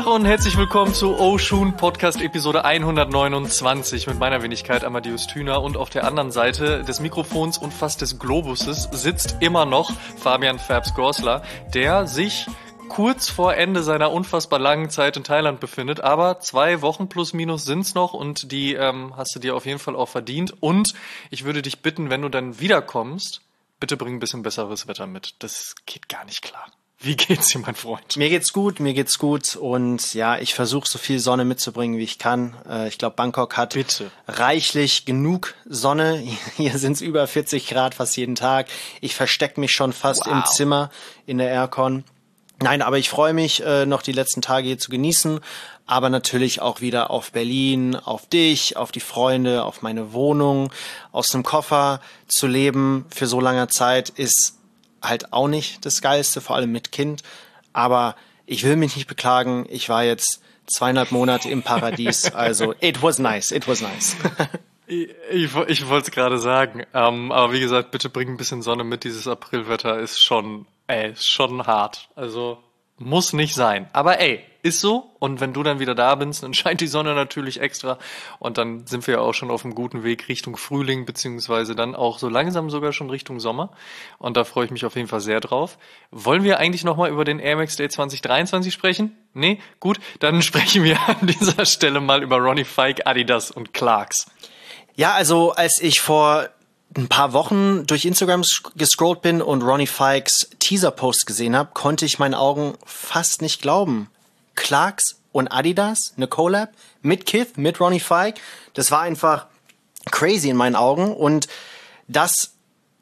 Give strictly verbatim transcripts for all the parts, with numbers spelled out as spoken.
Tag und herzlich willkommen zu Oshun Podcast Episode hundertneunundzwanzig mit meiner Wenigkeit Amadeus Thüner und auf der anderen Seite des Mikrofons und fast des Globuses sitzt immer noch Fabian Fabs-Grossler, der sich kurz vor Ende seiner unfassbar langen Zeit in Thailand befindet, aber zwei Wochen plus minus sind's noch und die ähm, hast du dir auf jeden Fall auch verdient und ich würde dich bitten, wenn du dann wiederkommst, bitte bring ein bisschen besseres Wetter mit. Das geht gar nicht klar. Wie geht's dir, mein Freund? Mir geht's gut, mir geht's gut und ja, ich versuche so viel Sonne mitzubringen, wie ich kann. Äh, ich glaube, Bangkok hat Bitte. reichlich genug Sonne. Hier sind's über vierzig Grad fast jeden Tag. Ich verstecke mich schon fast Wow. im Zimmer in der Aircon. Nein, aber ich freue mich, äh, noch die letzten Tage hier zu genießen, aber natürlich auch wieder auf Berlin, auf dich, auf die Freunde, auf meine Wohnung. Aus einem Koffer zu leben für so lange Zeit ist halt auch nicht das Geilste, vor allem mit Kind. Aber ich will mich nicht beklagen. Ich war jetzt zweieinhalb Monate im Paradies. Also it was nice, it was nice. Ich, ich, ich wollte es gerade sagen. Ähm, aber wie gesagt, bitte bring ein bisschen Sonne mit. Dieses Aprilwetter ist schon, ey, ist schon hart. Also muss nicht sein. Aber ey, ist so. Und wenn du dann wieder da bist, dann scheint die Sonne natürlich extra. Und dann sind wir ja auch schon auf einem guten Weg Richtung Frühling, beziehungsweise dann auch so langsam sogar schon Richtung Sommer. Und da freue ich mich auf jeden Fall sehr drauf. Wollen wir eigentlich nochmal über den Air Max Day zwanzig dreiundzwanzig sprechen? Nee? Gut, dann sprechen wir an dieser Stelle mal über Ronnie Fike, Adidas und Clarks. Ja, also als ich vor ein paar Wochen durch Instagram gescrollt bin und Ronnie Fikes Teaser-Post gesehen habe, konnte ich meinen Augen fast nicht glauben. Clarks und Adidas, eine Collab mit Kith, mit Ronnie Fike, das war einfach crazy in meinen Augen und das,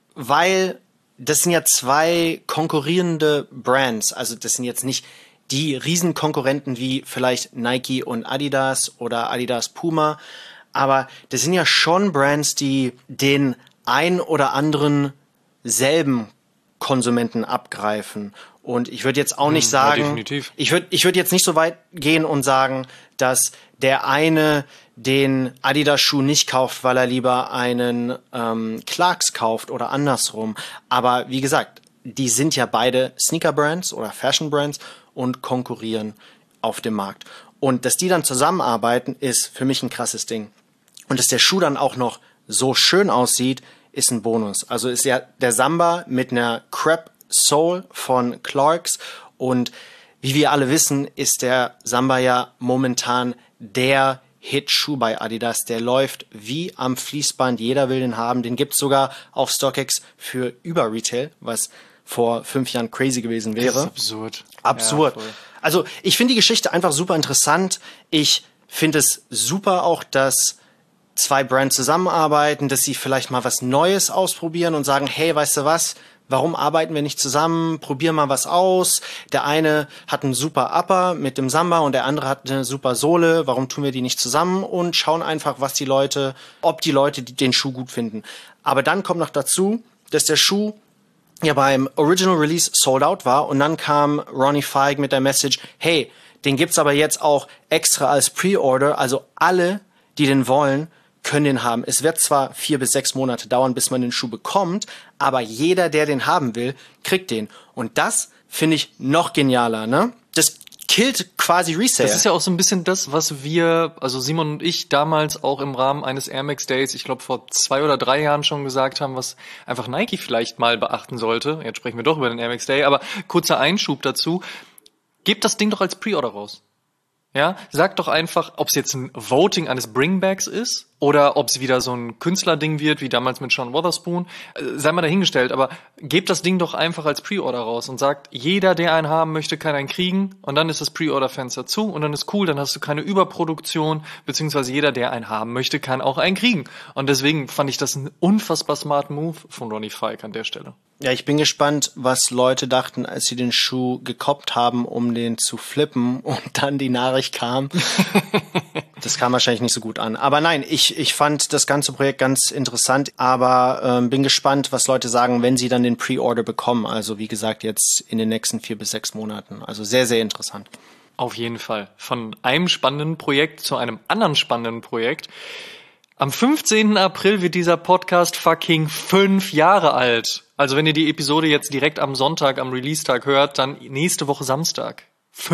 weil das sind ja zwei konkurrierende Brands, also das sind jetzt nicht die Riesenkonkurrenten wie vielleicht Nike und Adidas oder Adidas Puma, aber das sind ja schon Brands, die den ein oder anderen selben Konsumenten abgreifen. Und ich würde jetzt auch nicht hm, sagen, ja, definitiv. ich würde ich würde jetzt nicht so weit gehen und sagen, dass der eine den Adidas-Schuh nicht kauft, weil er lieber einen ähm, Clarks kauft oder andersrum. Aber wie gesagt, die sind ja beide Sneaker-Brands oder Fashion-Brands und konkurrieren auf dem Markt. Und dass die dann zusammenarbeiten, ist für mich ein krasses Ding. Und dass der Schuh dann auch noch so schön aussieht, ist ein Bonus. Also ist ja der Samba mit einer Crepe Sole von Clarks und wie wir alle wissen, ist der Samba ja momentan der Hit-Schuh bei Adidas. Der läuft wie am Fließband. Jeder will den haben. Den gibt's sogar auf StockX für Über-Retail, was vor fünf Jahren crazy gewesen wäre. Das ist absurd. Absurd. Ja, also ich finde die Geschichte einfach super interessant. Ich finde es super auch, dass zwei Brands zusammenarbeiten, dass sie vielleicht mal was Neues ausprobieren und sagen, hey, weißt du was, warum arbeiten wir nicht zusammen? Probier mal was aus. Der eine hat einen super Upper mit dem Samba und der andere hat eine super Sohle. Warum tun wir die nicht zusammen und schauen einfach, was die Leute, ob die Leute den Schuh gut finden. Aber dann kommt noch dazu, dass der Schuh ja beim Original Release sold out war und dann kam Ronnie Fike mit der Message, hey, den gibt's aber jetzt auch extra als Pre-Order, also alle, die den wollen, können den haben. Es wird zwar vier bis sechs Monate dauern, bis man den Schuh bekommt, aber jeder, der den haben will, kriegt den. Und das finde ich noch genialer, ne? Das killt quasi Resale. Das ist ja auch so ein bisschen das, was wir, also Simon und ich damals auch im Rahmen eines Air Max Days, ich glaube vor zwei oder drei Jahren schon gesagt haben, was einfach Nike vielleicht mal beachten sollte. Jetzt sprechen wir doch über den Air Max Day, aber kurzer Einschub dazu. Gebt das Ding doch als Pre-Order raus. Ja, sag doch einfach, ob es jetzt ein Voting eines Bringbacks ist oder ob es wieder so ein Künstlerding wird, wie damals mit Sean Wotherspoon. Äh, sei mal dahingestellt, aber gebt das Ding doch einfach als Pre-Order raus und sagt, jeder, der einen haben möchte, kann einen kriegen und dann ist das Pre-Order-Fenster zu und dann ist cool, dann hast du keine Überproduktion, beziehungsweise jeder, der einen haben möchte, kann auch einen kriegen. Und deswegen fand ich das ein unfassbar smart Move von Ronnie Fike an der Stelle. Ja, ich bin gespannt, was Leute dachten, als sie den Schuh gekoppt haben, um den zu flippen und dann die Nachricht kam. Das kam wahrscheinlich nicht so gut an. Aber nein, ich ich fand das ganze Projekt ganz interessant, aber ähm, bin gespannt, was Leute sagen, wenn sie dann den Pre-Order bekommen. Also wie gesagt, jetzt in den nächsten vier bis sechs Monaten. Also sehr, sehr interessant. Auf jeden Fall. Von einem spannenden Projekt zu einem anderen spannenden Projekt. Am fünfzehnten April wird dieser Podcast fucking fünf Jahre alt. Also wenn ihr die Episode jetzt direkt am Sonntag, am Release-Tag hört, dann nächste Woche Samstag. Fünf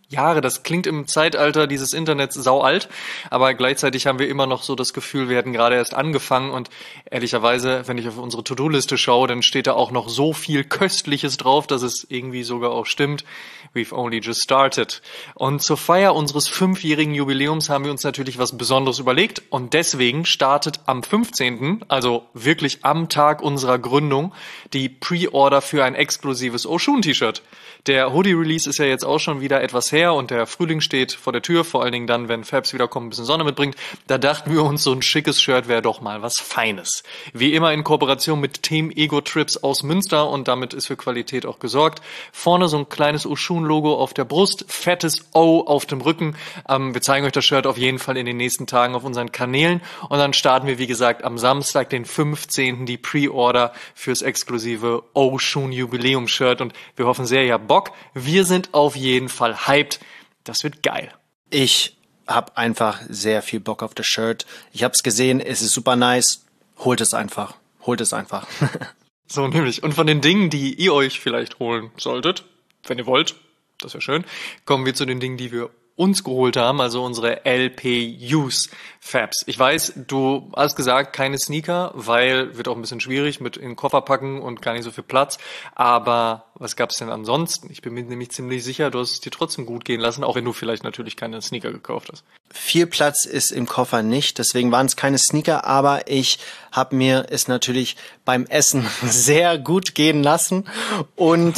Jahre. Das klingt im Zeitalter dieses Internets sau alt, aber gleichzeitig haben wir immer noch so das Gefühl, wir hätten gerade erst angefangen und ehrlicherweise, wenn ich auf unsere To-Do-Liste schaue, dann steht da auch noch so viel Köstliches drauf, dass es irgendwie sogar auch stimmt. We've only just started. Und zur Feier unseres fünfjährigen Jubiläums haben wir uns natürlich was Besonderes überlegt und deswegen startet am fünfzehnten, also wirklich am Tag unserer Gründung, die Pre-Order für ein exklusives Oshun-T-Shirt. Der Hoodie-Release ist ja jetzt auch schon wieder etwas her und der Frühling steht vor der Tür, vor allen Dingen dann, wenn Fabs wiederkommt, ein bisschen Sonne mitbringt. Da dachten wir uns, so ein schickes Shirt wäre doch mal was Feines. Wie immer in Kooperation mit Team Ego Trips aus Münster und damit ist für Qualität auch gesorgt. Vorne so ein kleines Oshun-Logo auf der Brust, fettes O auf dem Rücken. Ähm, wir zeigen euch das Shirt auf jeden Fall in den nächsten Tagen auf unseren Kanälen und dann starten wir, wie gesagt, am Samstag, den fünfzehnten die Pre-Order fürs exklusive Oshun-Jubiläum-Shirt und wir hoffen sehr, ihr habt Bock. Wir sind auf jeden Fall hyped. Das wird geil. Ich habe einfach sehr viel Bock auf das Shirt. Ich habe es gesehen, es ist super nice. Holt es einfach. Holt es einfach. So nämlich. Und von den Dingen, die ihr euch vielleicht holen solltet, wenn ihr wollt, das wäre schön, kommen wir zu den Dingen, die wir uns geholt haben, also unsere L P Us Fabs. Ich weiß, du hast gesagt, keine Sneaker, weil wird auch ein bisschen schwierig mit in den Koffer packen und gar nicht so viel Platz. Aber was gab's denn ansonsten? Ich bin mir nämlich ziemlich sicher, du hast es dir trotzdem gut gehen lassen, auch wenn du vielleicht natürlich keine Sneaker gekauft hast. Viel Platz ist im Koffer nicht, deswegen waren es keine Sneaker, aber ich habe mir es natürlich beim Essen sehr gut gehen lassen und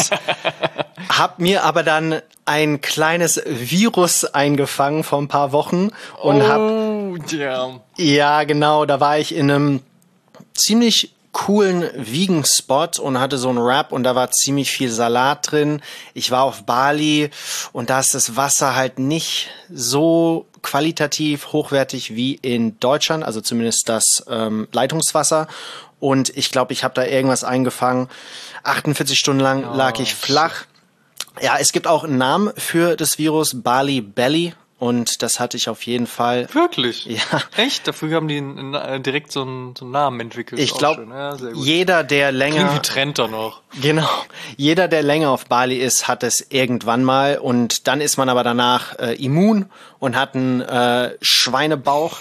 habe mir aber dann ein kleines Virus eingefangen vor ein paar Wochen und oh, habe yeah. ja genau, da war ich in einem ziemlich coolen Vegan-Spot und hatte so einen Wrap und da war ziemlich viel Salat drin. Ich war auf Bali und da ist das Wasser halt nicht so qualitativ hochwertig wie in Deutschland, also zumindest das ähm, Leitungswasser. Und ich glaube, ich habe da irgendwas eingefangen. achtundvierzig Stunden lang oh, lag ich flach. Ja, es gibt auch einen Namen für das Virus, Bali Belly. Und das hatte ich auf jeden Fall. Wirklich? Ja. Echt? Dafür haben die n- n- direkt so einen, so einen Namen entwickelt. Ich glaube, ja, jeder, der länger... Klingt wie Trend da noch. Genau. Jeder, der länger auf Bali ist, hat es irgendwann mal. Und dann ist man aber danach äh, immun und hat einen äh, Schweinebauch.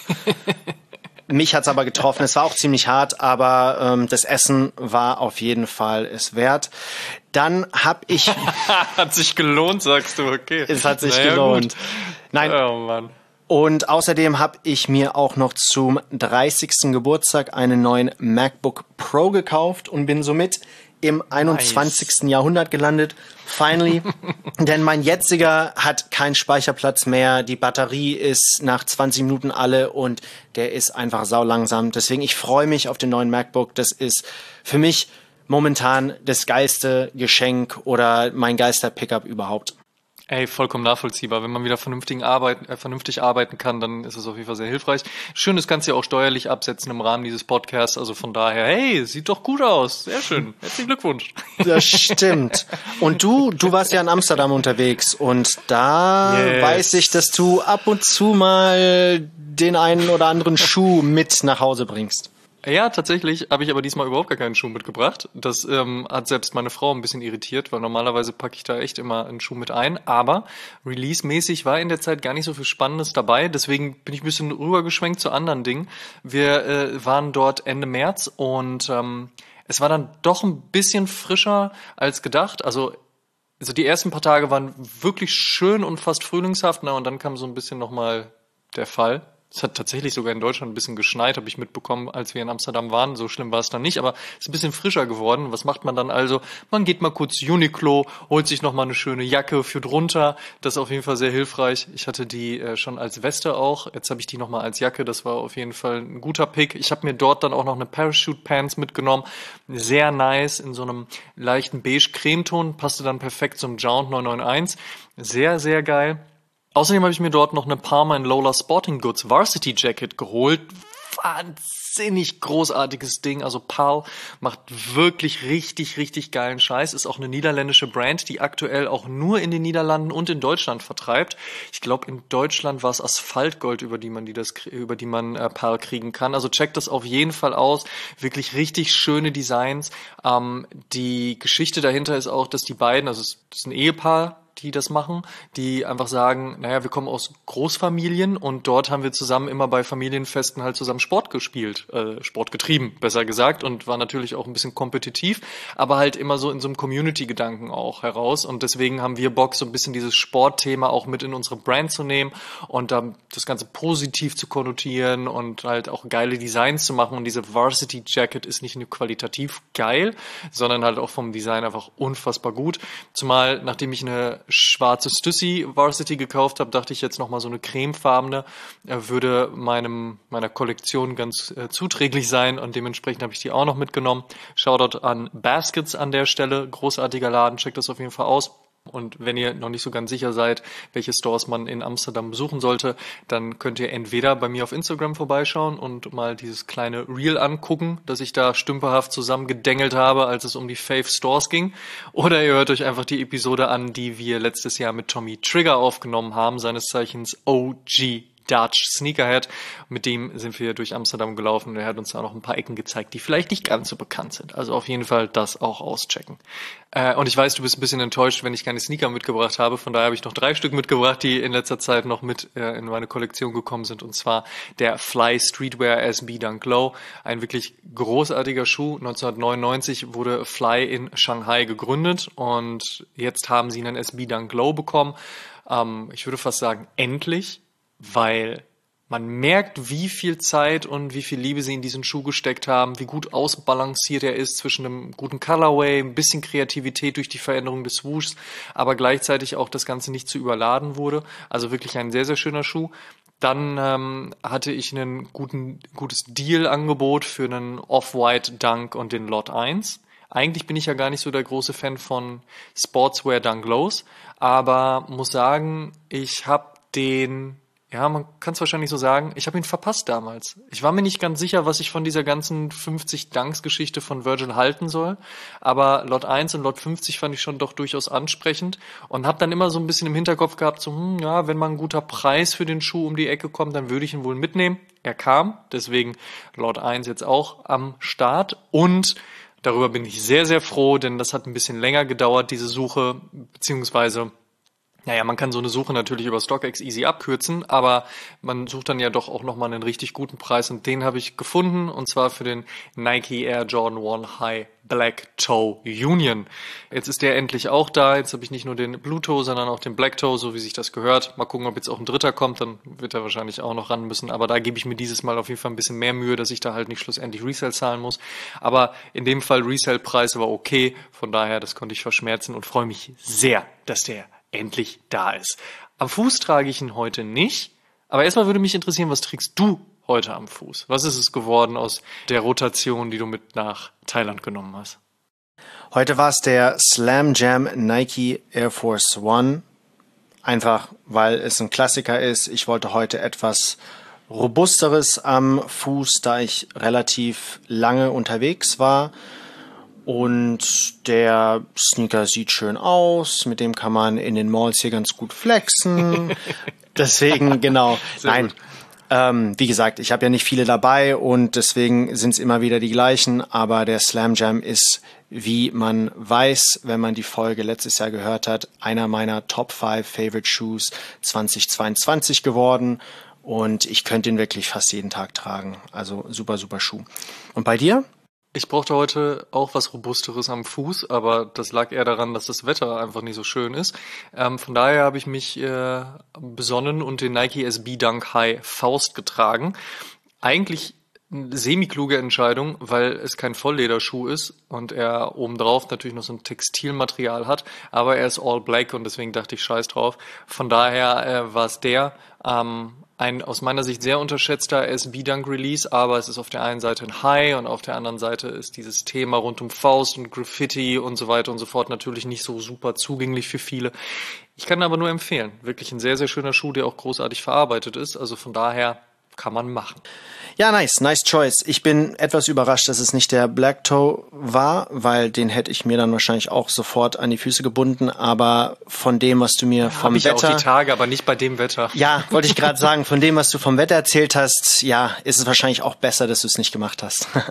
Mich hat's aber getroffen. Es war auch ziemlich hart, aber ähm, das Essen war auf jeden Fall es wert. Dann hab ich... Hat sich gelohnt, sagst du, okay. Es hat sich naja, gelohnt. Gut. Nein. Oh Mann. Und außerdem habe ich mir auch noch zum dreißigsten Geburtstag einen neuen MacBook Pro gekauft und bin somit im einundzwanzigsten Nice. Jahrhundert gelandet. Finally. Denn mein jetziger hat keinen Speicherplatz mehr. Die Batterie ist nach zwanzig Minuten alle und der ist einfach saulangsam. Deswegen, ich freue mich auf den neuen MacBook. Das ist für mich momentan das geilste Geschenk oder mein geilster Pickup überhaupt. Ey, vollkommen nachvollziehbar. Wenn man wieder vernünftig arbeiten, äh, vernünftig arbeiten kann, dann ist es auf jeden Fall sehr hilfreich. Schön, das kannst du ja auch steuerlich absetzen im Rahmen dieses Podcasts. Also von daher, hey, sieht doch gut aus. Sehr schön. Herzlichen Glückwunsch. Das stimmt. Und du, du warst ja in Amsterdam unterwegs und da yes. weiß ich, dass du ab und zu mal den einen oder anderen Schuh mit nach Hause bringst. Ja, tatsächlich habe ich aber diesmal überhaupt gar keinen Schuh mitgebracht. Das ähm, hat selbst meine Frau ein bisschen irritiert, weil normalerweise packe ich da echt immer einen Schuh mit ein. Aber release-mäßig war in der Zeit gar nicht so viel Spannendes dabei. Deswegen bin ich ein bisschen rübergeschwenkt zu anderen Dingen. Wir äh, waren dort Ende März und ähm, es war dann doch ein bisschen frischer als gedacht. Also also die ersten paar Tage waren wirklich schön und fast frühlingshaft. Na, und dann kam so ein bisschen nochmal der Fall. Es hat tatsächlich sogar in Deutschland ein bisschen geschneit, habe ich mitbekommen, als wir in Amsterdam waren. So schlimm war es dann nicht, aber es ist ein bisschen frischer geworden. Was macht man dann also? Man geht mal kurz Uniqlo, holt sich nochmal eine schöne Jacke für drunter. Das ist auf jeden Fall sehr hilfreich. Ich hatte die äh, schon als Weste auch. Jetzt habe ich die nochmal als Jacke. Das war auf jeden Fall ein guter Pick. Ich habe mir dort dann auch noch eine Parachute Pants mitgenommen. Sehr nice, in so einem leichten beige-Cremeton. Passte dann perfekt zum Jount neun neun eins. Sehr, sehr geil. Außerdem habe ich mir dort noch eine Parma and Lola Sporting Goods Varsity Jacket geholt. Wahnsinnig großartiges Ding. Also P A L macht wirklich richtig, richtig geilen Scheiß. Ist auch eine niederländische Brand, die aktuell auch nur in den Niederlanden und in Deutschland vertreibt. Ich glaube, in Deutschland war es Asphaltgold, über die man die das, über die man äh, P A L kriegen kann. Also checkt das auf jeden Fall aus. Wirklich richtig schöne Designs. Ähm, die Geschichte dahinter ist auch, dass die beiden, also es ist ein Ehepaar, die das machen, die einfach sagen, naja, wir kommen aus Großfamilien und dort haben wir zusammen immer bei Familienfesten halt zusammen Sport gespielt, äh, Sport getrieben, besser gesagt, und war natürlich auch ein bisschen kompetitiv, aber halt immer so in so einem Community-Gedanken auch heraus, und deswegen haben wir Bock, so ein bisschen dieses Sportthema auch mit in unsere Brand zu nehmen und dann das Ganze positiv zu konnotieren und halt auch geile Designs zu machen, und diese Varsity Jacket ist nicht nur qualitativ geil, sondern halt auch vom Design einfach unfassbar gut, zumal nachdem ich eine schwarze Stussy Varsity gekauft habe, dachte ich jetzt nochmal so eine cremefarbene äh, würde meinem meiner Kollektion ganz äh, zuträglich sein, und dementsprechend habe ich die auch noch mitgenommen. Shoutout an Baskets an der Stelle, großartiger Laden, checkt das auf jeden Fall aus. Und wenn ihr noch nicht so ganz sicher seid, welche Stores man in Amsterdam besuchen sollte, dann könnt ihr entweder bei mir auf Instagram vorbeischauen und mal dieses kleine Reel angucken, das ich da stümperhaft zusammengedengelt habe, als es um die Fave Stores ging. Oder ihr hört euch einfach die Episode an, die wir letztes Jahr mit Tommy Trigger aufgenommen haben, seines Zeichens O G Dutch Sneakerhead. Mit dem sind wir durch Amsterdam gelaufen und er hat uns da noch ein paar Ecken gezeigt, die vielleicht nicht ganz so bekannt sind. Also auf jeden Fall das auch auschecken. Äh, und ich weiß, du bist ein bisschen enttäuscht, wenn ich keine Sneaker mitgebracht habe. Von daher habe ich noch drei Stück mitgebracht, die in letzter Zeit noch mit äh, in meine Kollektion gekommen sind. Und zwar der Fly Streetwear S B Dunk Low. Ein wirklich großartiger Schuh. neunzehnhundertneunundneunzig wurde Fly in Shanghai gegründet und jetzt haben sie einen S B Dunk Low bekommen. Ähm, ich würde fast sagen, endlich. Weil man merkt, wie viel Zeit und wie viel Liebe sie in diesen Schuh gesteckt haben, wie gut ausbalanciert er ist zwischen einem guten Colorway, ein bisschen Kreativität durch die Veränderung des Swooshs, aber gleichzeitig auch das Ganze nicht zu überladen wurde. Also wirklich ein sehr, sehr schöner Schuh. Dann ähm, hatte ich ein guten, gutes Deal-Angebot für einen Off-White Dunk und den Lot eins. Eigentlich bin ich ja gar nicht so der große Fan von Sportswear Dunk Lows, aber muss sagen, ich habe den... Ja, man kann es wahrscheinlich so sagen. Ich habe ihn verpasst damals. Ich war mir nicht ganz sicher, was ich von dieser ganzen fünfzig Dunks-Geschichte von Virgil halten soll. Aber Lot eins und Lot fünfzig fand ich schon doch durchaus ansprechend. Und habe dann immer so ein bisschen im Hinterkopf gehabt, so, hm, ja, wenn mal ein guter Preis für den Schuh um die Ecke kommt, dann würde ich ihn wohl mitnehmen. Er kam, deswegen Lot eins jetzt auch am Start. Und darüber bin ich sehr, sehr froh, denn das hat ein bisschen länger gedauert, diese Suche, beziehungsweise... Naja, man kann so eine Suche natürlich über StockX easy abkürzen, aber man sucht dann ja doch auch nochmal einen richtig guten Preis, und den habe ich gefunden, und zwar für den Nike Air Jordan eins High Black Toe Union. Jetzt ist der endlich auch da, jetzt habe ich nicht nur den Blue Toe, sondern auch den Black Toe, so wie sich das gehört. Mal gucken, ob jetzt auch ein dritter kommt, dann wird er wahrscheinlich auch noch ran müssen, aber da gebe ich mir dieses Mal auf jeden Fall ein bisschen mehr Mühe, dass ich da halt nicht schlussendlich Resale zahlen muss. Aber in dem Fall Resale-Preis war okay, von daher, das konnte ich verschmerzen und freue mich sehr, dass der endlich da ist. Am Fuß trage ich ihn heute nicht, aber erstmal würde mich interessieren, was trägst du heute am Fuß? Was ist es geworden aus der Rotation, die du mit nach Thailand genommen hast? Heute war es der Slam Jam Nike Air Force One. Einfach, weil es ein Klassiker ist. Ich wollte heute etwas Robusteres am Fuß, da ich relativ lange unterwegs war. Und der Sneaker sieht schön aus, mit dem kann man in den Malls hier ganz gut flexen. Deswegen, genau. Sehr Nein, gut. ähm, wie gesagt, ich habe ja nicht viele dabei und deswegen sind es immer wieder die gleichen. Aber der Slam Jam ist, wie man weiß, wenn man die Folge letztes Jahr gehört hat, einer meiner Top fünf Favorite Shoes zwanzig zweiundzwanzig geworden. Und ich könnte ihn wirklich fast jeden Tag tragen. Also super, super Schuh. Und bei dir? Ich brauchte heute auch was Robusteres am Fuß, aber das lag eher daran, dass das Wetter einfach nicht so schön ist. Ähm, von daher habe ich mich äh, besonnen und den Nike S B Dunk High Faust getragen. Eigentlich eine semi-kluge Entscheidung, weil es kein Volllederschuh ist und er obendrauf natürlich noch so ein Textilmaterial hat, aber er ist all black und deswegen dachte ich, scheiß drauf. Von daher äh, war es der, ähm, ein aus meiner Sicht sehr unterschätzter S B Dunk Release, aber es ist auf der einen Seite ein High und auf der anderen Seite ist dieses Thema rund um Faust und Graffiti und so weiter und so fort natürlich nicht so super zugänglich für viele. Ich kann aber nur empfehlen. Wirklich ein sehr, sehr schöner Schuh, der auch großartig verarbeitet ist. Also von daher kann man machen. Ja, nice, nice choice. Ich bin etwas überrascht, dass es nicht der Black Toe war, weil den hätte ich mir dann wahrscheinlich auch sofort an die Füße gebunden. Aber von dem, was du mir vom Hab ich Wetter... auch die Tage, aber nicht bei dem Wetter. Ja, wollte ich gerade sagen, von dem, was du vom Wetter erzählt hast, ja, ist es wahrscheinlich auch besser, dass du es nicht gemacht hast.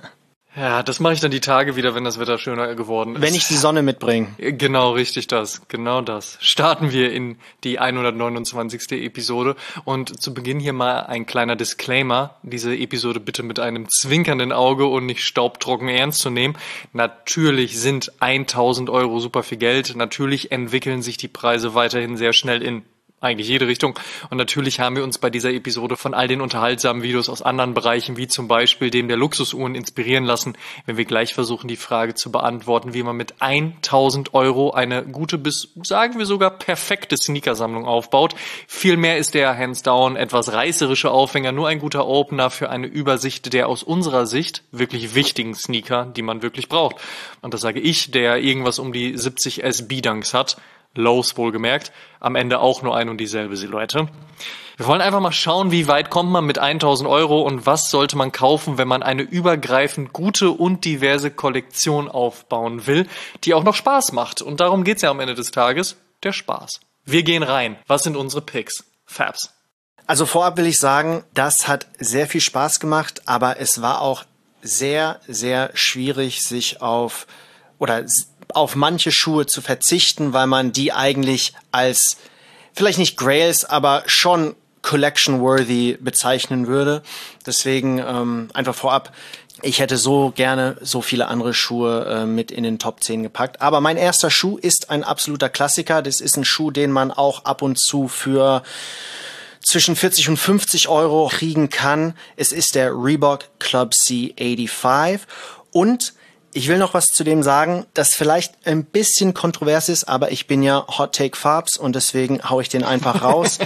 Ja, das mache ich dann die Tage wieder, wenn das Wetter schöner geworden ist. Wenn ich die Sonne mitbringe. Genau, richtig das. Genau das. Starten wir in die hundertneunundzwanzigste Episode. Und zu Beginn hier mal ein kleiner Disclaimer. Diese Episode bitte mit einem zwinkernden Auge und nicht staubtrocken ernst zu nehmen. Natürlich sind tausend Euro super viel Geld. Natürlich entwickeln sich die Preise weiterhin sehr schnell in eigentlich jede Richtung. Und natürlich haben wir uns bei dieser Episode von all den unterhaltsamen Videos aus anderen Bereichen, wie zum Beispiel dem der Luxusuhren, inspirieren lassen, wenn wir gleich versuchen, die Frage zu beantworten, wie man mit tausend Euro eine gute bis, sagen wir sogar, perfekte Sneakersammlung aufbaut. Vielmehr ist der hands down etwas reißerische Aufhänger nur ein guter Opener für eine Übersicht der aus unserer Sicht wirklich wichtigen Sneaker, die man wirklich braucht. Und das sage ich, der irgendwas um die siebzig S B-Dunks hat. Lows wohlgemerkt, am Ende auch nur ein und dieselbe Silhouette. Wir wollen einfach mal schauen, wie weit kommt man mit tausend Euro und was sollte man kaufen, wenn man eine übergreifend gute und diverse Kollektion aufbauen will, die auch noch Spaß macht. Und darum geht's ja am Ende des Tages, der Spaß. Wir gehen rein. Was sind unsere Picks? Fabs. Also vorab will ich sagen, das hat sehr viel Spaß gemacht, aber es war auch sehr, sehr schwierig, sich auf oder auf manche Schuhe zu verzichten, weil man die eigentlich als, vielleicht nicht Grails, aber schon collection-worthy bezeichnen würde. Deswegen ähm, einfach vorab, ich hätte so gerne so viele andere Schuhe äh, mit in den Top zehn gepackt. Aber mein erster Schuh ist ein absoluter Klassiker. Das ist ein Schuh, den man auch ab und zu für zwischen vierzig und fünfzig Euro kriegen kann. Es ist der Reebok Club C fünfundachtzig und ich will noch was zu dem sagen, das vielleicht ein bisschen kontrovers ist, aber ich bin ja Hot Take Farbs und deswegen hau ich den einfach raus.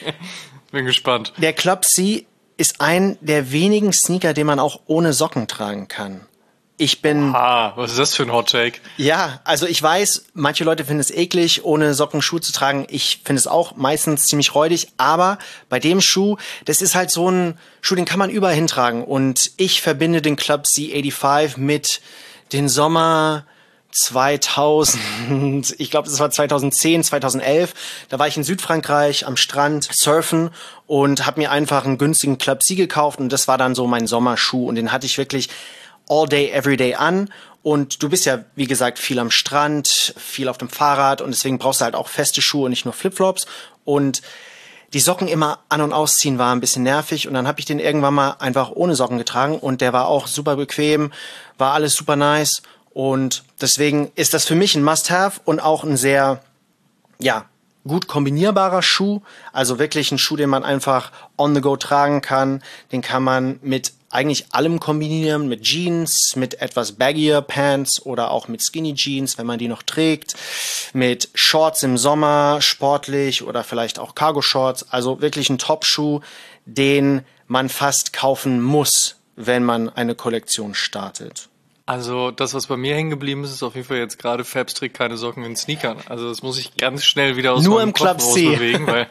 Bin gespannt. Der Club C ist ein der wenigen Sneaker, den man auch ohne Socken tragen kann. Ich bin... Ah, was ist das für ein Hot Take? Ja, also ich weiß, manche Leute finden es eklig, ohne Socken Schuh zu tragen. Ich finde es auch meistens ziemlich räudig, aber bei dem Schuh, das ist halt so ein Schuh, den kann man überall hintragen. Und ich verbinde den Club C fünfundachtzig mit den Sommer zweitausend, ich glaube, das war zweitausendzehn, zweitausendelf. Da war ich in Südfrankreich am Strand surfen und habe mir einfach einen günstigen Club C gekauft und das war dann so mein Sommerschuh und den hatte ich wirklich all day, every day an. Und du bist ja, wie gesagt, viel am Strand, viel auf dem Fahrrad und deswegen brauchst du halt auch feste Schuhe und nicht nur Flipflops. Und die Socken immer an- und ausziehen war ein bisschen nervig und dann habe ich den irgendwann mal einfach ohne Socken getragen und der war auch super bequem, war alles super nice und deswegen ist das für mich ein Must-Have und auch ein sehr, ja, gut kombinierbarer Schuh, also wirklich ein Schuh, den man einfach on the go tragen kann, den kann man mit eigentlich allem kombinieren, mit Jeans, mit etwas baggier Pants oder auch mit Skinny Jeans, wenn man die noch trägt, mit Shorts im Sommer, sportlich oder vielleicht auch Cargo Shorts, also wirklich ein Top-Schuh, den man fast kaufen muss, wenn man eine Kollektion startet. Also das, was bei mir hängen geblieben ist, ist auf jeden Fall jetzt gerade Fabs trägt keine Socken in Sneakern. Also das muss ich ganz schnell wieder aus nur meinem im Kopf Club C rausbewegen, weil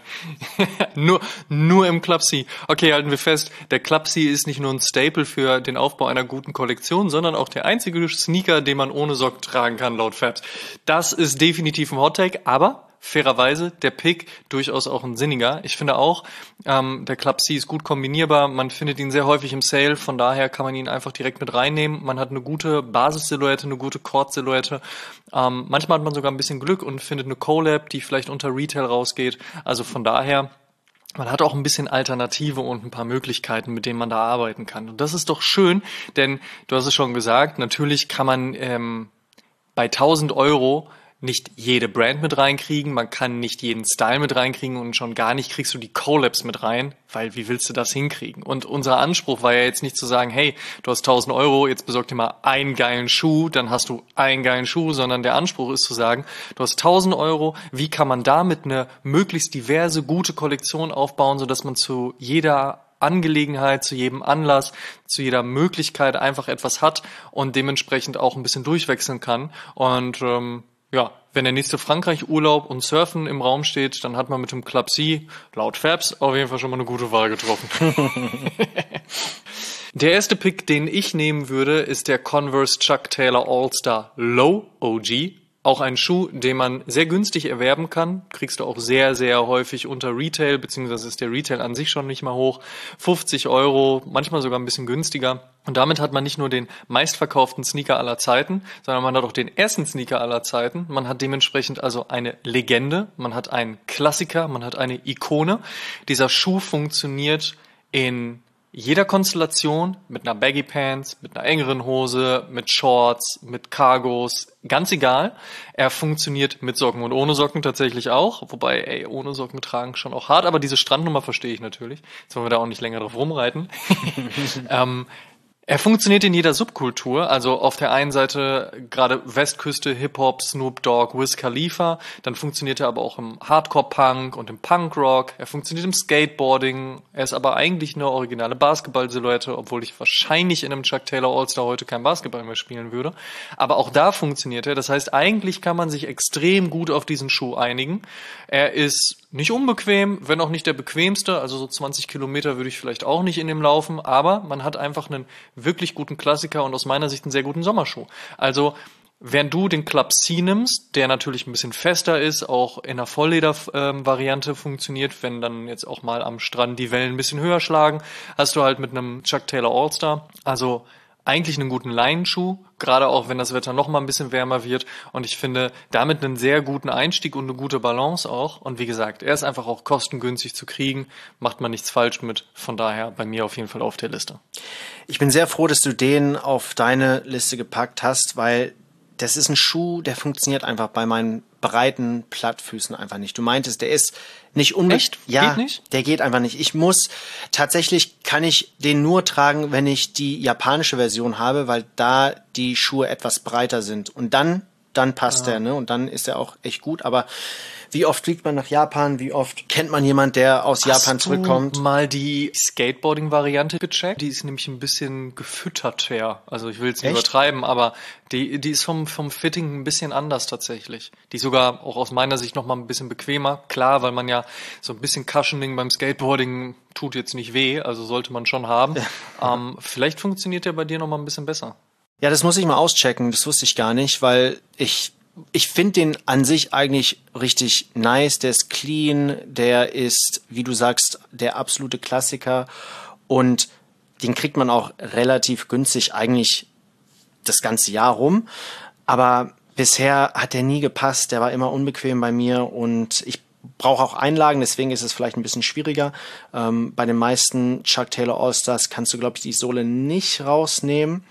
nur nur im Club C. Okay, halten wir fest, der Club C ist nicht nur ein Staple für den Aufbau einer guten Kollektion, sondern auch der einzige Sneaker, den man ohne Socken tragen kann, laut Fabs. Das ist definitiv ein Hottake, aber fairerweise der Pick durchaus auch ein sinniger. Ich finde auch, ähm, der Club C ist gut kombinierbar. Man findet ihn sehr häufig im Sale. Von daher kann man ihn einfach direkt mit reinnehmen. Man hat eine gute Basis-Silhouette, eine gute Cord-Silhouette. Ähm, manchmal hat man sogar ein bisschen Glück und findet eine Collab, die vielleicht unter Retail rausgeht. Also von daher, man hat auch ein bisschen Alternative und ein paar Möglichkeiten, mit denen man da arbeiten kann. Und das ist doch schön, denn du hast es schon gesagt, natürlich kann man ähm, bei tausend Euro nicht jede Brand mit reinkriegen, man kann nicht jeden Style mit reinkriegen und schon gar nicht kriegst du die Collabs mit rein, weil wie willst du das hinkriegen? Und unser Anspruch war ja jetzt nicht zu sagen, hey, du hast tausend Euro, jetzt besorg dir mal einen geilen Schuh, dann hast du einen geilen Schuh, sondern der Anspruch ist zu sagen, du hast tausend Euro, wie kann man damit eine möglichst diverse, gute Kollektion aufbauen, sodass man zu jeder Angelegenheit, zu jedem Anlass, zu jeder Möglichkeit einfach etwas hat und dementsprechend auch ein bisschen durchwechseln kann. Und ähm, ja, wenn der nächste Frankreich-Urlaub und Surfen im Raum steht, dann hat man mit dem Club C, laut Fabs, auf jeden Fall schon mal eine gute Wahl getroffen. Der erste Pick, den ich nehmen würde, ist der Converse Chuck Taylor All-Star Low O G. Auch ein Schuh, den man sehr günstig erwerben kann, kriegst du auch sehr, sehr häufig unter Retail, beziehungsweise ist der Retail an sich schon nicht mal hoch. fünfzig Euro, manchmal sogar ein bisschen günstiger. Und damit hat man nicht nur den meistverkauften Sneaker aller Zeiten, sondern man hat auch den ersten Sneaker aller Zeiten. Man hat dementsprechend also eine Legende, man hat einen Klassiker, man hat eine Ikone. Dieser Schuh funktioniert in jeder Konstellation, mit einer Baggy Pants, mit einer engeren Hose, mit Shorts, mit Cargos, ganz egal. Er funktioniert mit Socken und ohne Socken tatsächlich auch. Wobei, ey, ohne Socken tragen schon auch hart. Aber diese Strandnummer verstehe ich natürlich. Jetzt wollen wir da auch nicht länger drauf rumreiten. ähm, Er funktioniert in jeder Subkultur, also auf der einen Seite gerade Westküste, Hip-Hop, Snoop Dogg, Wiz Khalifa, dann funktioniert er aber auch im Hardcore-Punk und im Punk-Rock, er funktioniert im Skateboarding, er ist aber eigentlich eine originale Basketball-Silhouette, obwohl ich wahrscheinlich in einem Chuck Taylor All-Star heute kein Basketball mehr spielen würde, aber auch da funktioniert er, das heißt eigentlich kann man sich extrem gut auf diesen Schuh einigen. Er ist nicht unbequem, wenn auch nicht der bequemste, also so zwanzig Kilometer würde ich vielleicht auch nicht in dem laufen, aber man hat einfach einen wirklich guten Klassiker und aus meiner Sicht einen sehr guten Sommerschuh. Also während du den Club C nimmst, der natürlich ein bisschen fester ist, auch in einer Vollleder-Variante ähm, funktioniert, wenn dann jetzt auch mal am Strand die Wellen ein bisschen höher schlagen, hast du halt mit einem Chuck Taylor All-Star, also eigentlich einen guten Leinenschuh, gerade auch wenn das Wetter noch mal ein bisschen wärmer wird und ich finde damit einen sehr guten Einstieg und eine gute Balance auch und wie gesagt, er ist einfach auch kostengünstig zu kriegen, macht man nichts falsch mit, von daher bei mir auf jeden Fall auf der Liste. Ich bin sehr froh, dass du den auf deine Liste gepackt hast, weil das ist ein Schuh, der funktioniert einfach bei meinen breiten Plattfüßen einfach nicht. Du meintest, der ist nicht unbedingt. Echt? Ja, geht nicht? Der geht einfach nicht. Ich muss, tatsächlich kann ich den nur tragen, wenn ich die japanische Version habe, weil da die Schuhe etwas breiter sind. Und dann, dann passt Ja. er, ne? Und dann ist er auch echt gut. Aber wie oft fliegt man nach Japan? Wie oft kennt man jemand, der aus Hast Japan zurückkommt? du mal die Skateboarding-Variante gecheckt? Die ist nämlich ein bisschen gefütterter. Also ich will es nicht Echt? übertreiben, aber die, die ist vom, vom Fitting ein bisschen anders tatsächlich. Die ist sogar auch aus meiner Sicht noch mal ein bisschen bequemer. Klar, weil man ja so ein bisschen Cushioning beim Skateboarding tut jetzt nicht weh, also sollte man schon haben. ähm, vielleicht funktioniert der bei dir noch mal ein bisschen besser. Ja, das muss ich mal auschecken. Das wusste ich gar nicht, weil ich Ich finde den an sich eigentlich richtig nice. Der ist clean, der ist, wie du sagst, der absolute Klassiker. Und den kriegt man auch relativ günstig eigentlich das ganze Jahr rum. Aber bisher hat der nie gepasst. Der war immer unbequem bei mir und ich brauche auch Einlagen, deswegen ist es vielleicht ein bisschen schwieriger. Ähm, bei den meisten Chuck Taylor All-Stars kannst du, glaube ich, die Sohle nicht rausnehmen.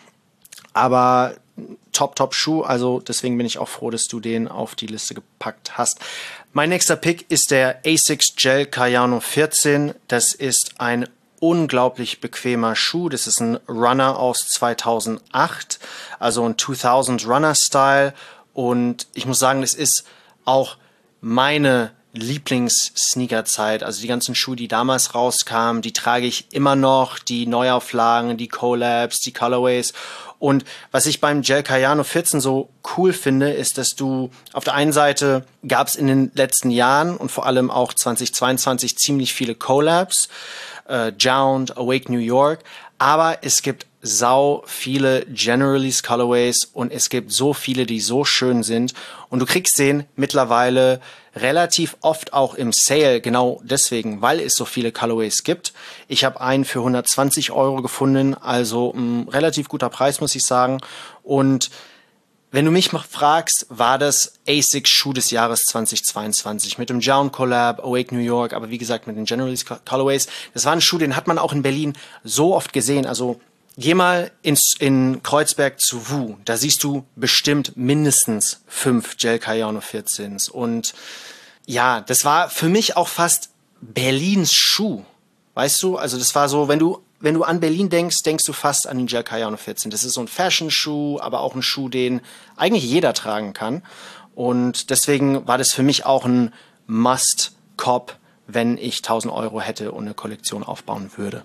Aber top, top Schuh, also deswegen bin ich auch froh, dass du den auf die Liste gepackt hast. Mein nächster Pick ist der Asics Gel Kayano vierzehn. Das ist ein unglaublich bequemer Schuh. Das ist ein Runner aus zweitausendacht, also ein zweitausend Runner Style. Und ich muss sagen, das ist auch meine Lieblings-Sneaker-Zeit, also die ganzen Schuhe, die damals rauskamen, die trage ich immer noch, die Neuauflagen, die Collabs, die Colorways. Und was ich beim Gel Kayano vierzehn so cool finde, ist, dass du auf der einen Seite gab es in den letzten Jahren und vor allem auch zweitausendzweiundzwanzig ziemlich viele Collabs, äh, Jound, Awake New York, aber es gibt sau viele Generalist Colorways und es gibt so viele, die so schön sind und du kriegst den mittlerweile relativ oft auch im Sale, genau deswegen, weil es so viele Colorways gibt. Ich habe einen für hundertzwanzig Euro gefunden, also ein relativ guter Preis, muss ich sagen. Und wenn du mich mal fragst, war das Asics Schuh des Jahres zweitausendzweiundzwanzig mit dem Jound Collab, Awake New York, aber wie gesagt mit den Generalist Colorways. Das war ein Schuh, den hat man auch in Berlin so oft gesehen, also geh mal ins, in Kreuzberg zu Wu, da siehst du bestimmt mindestens fünf Gel Kayano vierzehns. Und ja, das war für mich auch fast Berlins Schuh, weißt du? Also das war so, wenn du wenn du an Berlin denkst, denkst du fast an den Gel Kayano vierzehn. Das ist so ein Fashion-Schuh, aber auch ein Schuh, den eigentlich jeder tragen kann. Und deswegen war das für mich auch ein Must-Cop, wenn ich tausend Euro hätte und eine Kollektion aufbauen würde.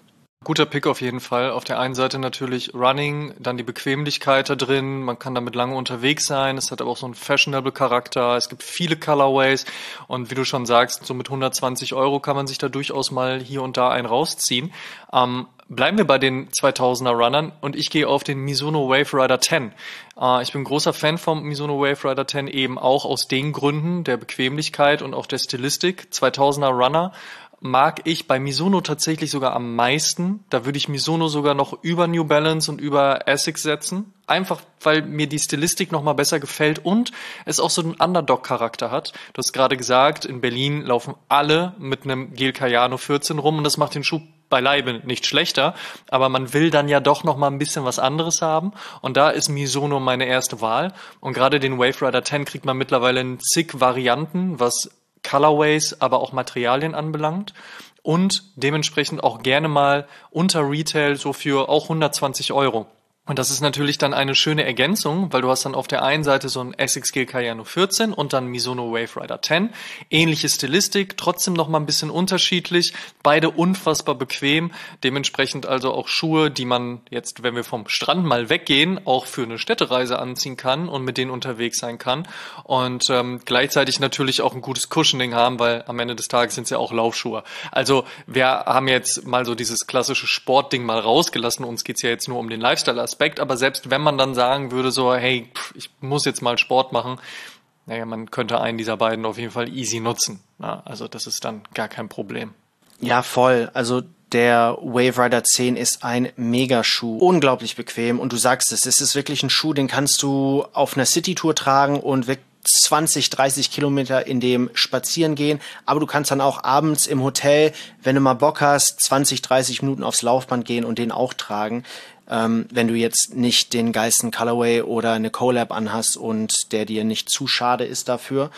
Guter Pick auf jeden Fall. Auf der einen Seite natürlich Running, dann die Bequemlichkeit da drin. Man kann damit lange unterwegs sein. Es hat aber auch so einen fashionable Charakter. Es gibt viele Colorways. Und wie du schon sagst, so mit hundertzwanzig Euro kann man sich da durchaus mal hier und da einen rausziehen. Ähm, bleiben wir bei den zweitausender Runnern und ich gehe auf den Mizuno Wave Rider zehn. Äh, ich bin großer Fan vom Mizuno Wave Rider zehn, eben auch aus den Gründen der Bequemlichkeit und auch der Stilistik. zweitausender Runner mag ich bei Mizuno tatsächlich sogar am meisten. Da würde ich Mizuno sogar noch über New Balance und über Asics setzen. Einfach, weil mir die Stilistik nochmal besser gefällt und es auch so einen Underdog-Charakter hat. Du hast gerade gesagt, in Berlin laufen alle mit einem Gel Cayano vierzehn rum und das macht den Schuh beileibe nicht schlechter, aber man will dann ja doch noch mal ein bisschen was anderes haben und da ist Mizuno meine erste Wahl und gerade den Wave Rider zehn kriegt man mittlerweile in zig Varianten, was Colorways, aber auch Materialien anbelangt und dementsprechend auch gerne mal unter Retail so für auch hundertzwanzig Euro. Und das ist natürlich dann eine schöne Ergänzung, weil du hast dann auf der einen Seite so ein Asics Gel Cayano vierzehn und dann Mizuno Wave Rider zehn. Ähnliche Stilistik, trotzdem noch mal ein bisschen unterschiedlich. Beide unfassbar bequem. Dementsprechend also auch Schuhe, die man jetzt, wenn wir vom Strand mal weggehen, auch für eine Städtereise anziehen kann und mit denen unterwegs sein kann. Und ähm, gleichzeitig natürlich auch ein gutes Cushioning haben, weil am Ende des Tages sind es ja auch Laufschuhe. Also wir haben jetzt mal so dieses klassische Sportding mal rausgelassen. Uns geht's ja jetzt nur um den Lifestyle-Aspekt. Aber selbst wenn man dann sagen würde, so, hey, pff, ich muss jetzt mal Sport machen, naja, man könnte einen dieser beiden auf jeden Fall easy nutzen. Ja, also das ist dann gar kein Problem. Ja, voll. Also der Wave Rider zehn ist ein Megaschuh. Unglaublich bequem. Und du sagst es, es ist wirklich ein Schuh, den kannst du auf einer City-Tour tragen und wirklich zwanzig, dreißig Kilometer in dem spazieren gehen, aber du kannst dann auch abends im Hotel, wenn du mal Bock hast, zwanzig, dreißig Minuten aufs Laufband gehen und den auch tragen, ähm, wenn du jetzt nicht den geilsten Colorway oder eine Collab anhast und der dir nicht zu schade ist dafür.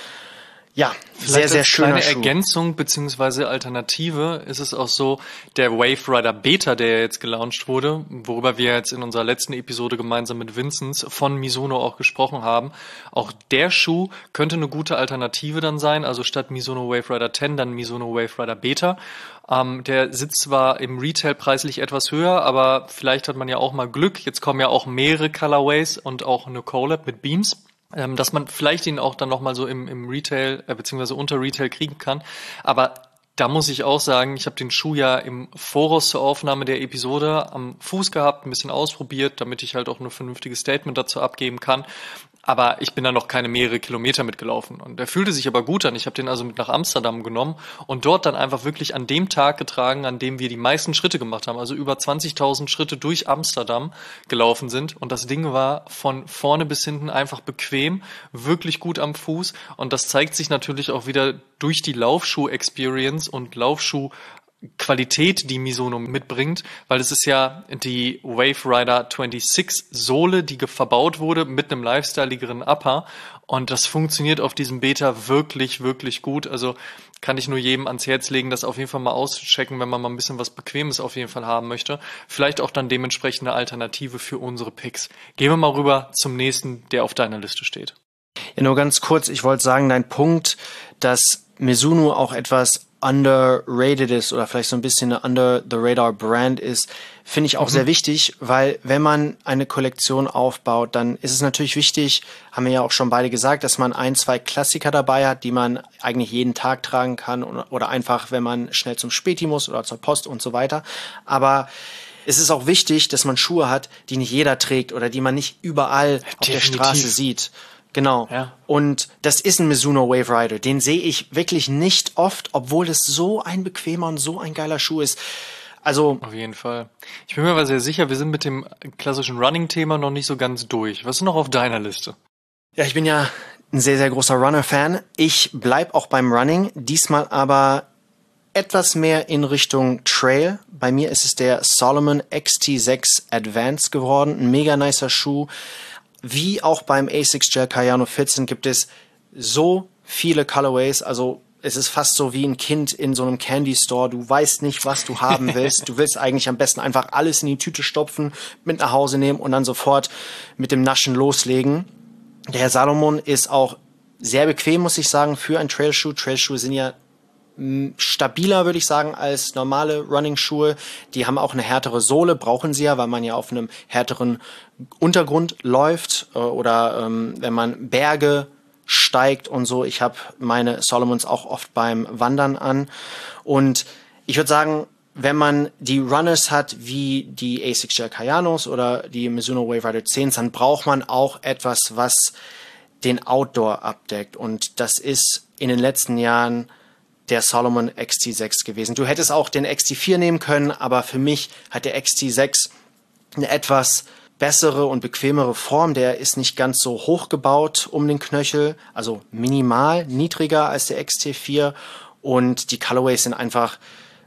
Ja, Vielleicht sehr, sehr als schöner kleine Schuh. Ergänzung beziehungsweise Alternative ist es auch so, der Wave Rider Beta, der jetzt gelauncht wurde, worüber wir jetzt in unserer letzten Episode gemeinsam mit Vinzenz von Mizuno auch gesprochen haben, auch der Schuh könnte eine gute Alternative dann sein, also statt Mizuno Wave Rider zehn dann Mizuno Wave Rider Beta. Ähm, der sitzt zwar im Retail preislich etwas höher, aber vielleicht hat man ja auch mal Glück, jetzt kommen ja auch mehrere Colorways und auch eine Collab mit Beams, dass man vielleicht ihn auch dann nochmal so im, im Retail äh, beziehungsweise unter Retail kriegen kann. Aber da muss ich auch sagen, ich habe den Schuh ja im Voraus zur Aufnahme der Episode am Fuß gehabt, ein bisschen ausprobiert, damit ich halt auch ein vernünftiges Statement dazu abgeben kann. Aber ich bin da noch keine mehrere Kilometer mitgelaufen. Und der fühlte sich aber gut an. Ich habe den also mit nach Amsterdam genommen und dort dann einfach wirklich an dem Tag getragen, an dem wir die meisten Schritte gemacht haben. Also über zwanzigtausend Schritte durch Amsterdam gelaufen sind. Und das Ding war von vorne bis hinten einfach bequem, wirklich gut am Fuß. Und das zeigt sich natürlich auch wieder durch die Laufschuh-Experience und Laufschuh Qualität, die Mizuno mitbringt, weil es ist ja die Wave Rider sechsundzwanzig Sohle, die verbaut wurde mit einem lifestyleigeren Upper und das funktioniert auf diesem Beta wirklich, wirklich gut. Also kann ich nur jedem ans Herz legen, das auf jeden Fall mal auszuchecken, wenn man mal ein bisschen was Bequemes auf jeden Fall haben möchte. Vielleicht auch dann dementsprechend eine Alternative für unsere Picks. Gehen wir mal rüber zum nächsten, der auf deiner Liste steht. Ja, nur ganz kurz, ich wollte sagen, dein Punkt, dass Mizuno auch etwas underrated ist oder vielleicht so ein bisschen eine under-the-radar-Brand ist, finde ich auch mhm. sehr wichtig, weil wenn man eine Kollektion aufbaut, dann ist es natürlich wichtig, haben wir ja auch schon beide gesagt, dass man ein, zwei Klassiker dabei hat, die man eigentlich jeden Tag tragen kann oder einfach, wenn man schnell zum Späti muss oder zur Post und so weiter. Aber es ist auch wichtig, dass man Schuhe hat, die nicht jeder trägt oder die man nicht überall Definitiv. auf der Straße sieht. Genau. Ja. Und das ist ein Mizuno Wave Rider. Den sehe ich wirklich nicht oft, obwohl es so ein bequemer und so ein geiler Schuh ist. Also auf jeden Fall. Ich bin mir aber sehr sicher, wir sind mit dem klassischen Running-Thema noch nicht so ganz durch. Was ist noch auf deiner Liste? Ja, ich bin ja ein sehr, sehr großer Runner-Fan. Ich bleib auch beim Running, diesmal aber etwas mehr in Richtung Trail. Bei mir ist es der Salomon X T sechs Advance geworden. Ein mega nicer Schuh. Wie auch beim Asics Gel Cayano vierzehn gibt es so viele Colorways, also es ist fast so wie ein Kind in so einem Candy Store. Du weißt nicht, was du haben willst. Du willst eigentlich am besten einfach alles in die Tüte stopfen, mit nach Hause nehmen und dann sofort mit dem Naschen loslegen. Der Salomon ist auch sehr bequem, muss ich sagen, für einen Trailschuh. Trailschuhe sind ja stabiler, würde ich sagen, als normale Running-Schuhe. Die haben auch eine härtere Sohle, brauchen sie ja, weil man ja auf einem härteren Untergrund läuft äh, oder ähm, wenn man Berge steigt und so. Ich habe meine Salomons auch oft beim Wandern an. Und ich würde sagen, wenn man die Runners hat wie die Asics Gel Kayanos oder die Mizuno Wave Rider zehn, dann braucht man auch etwas, was den Outdoor abdeckt. Und das ist in den letzten Jahren der Salomon X T sechs gewesen. Du hättest auch den X T vier nehmen können, aber für mich hat der X T sechs eine etwas bessere und bequemere Form. Der ist nicht ganz so hoch gebaut um den Knöchel, also minimal niedriger als der X T vier. Und die Colorways sind einfach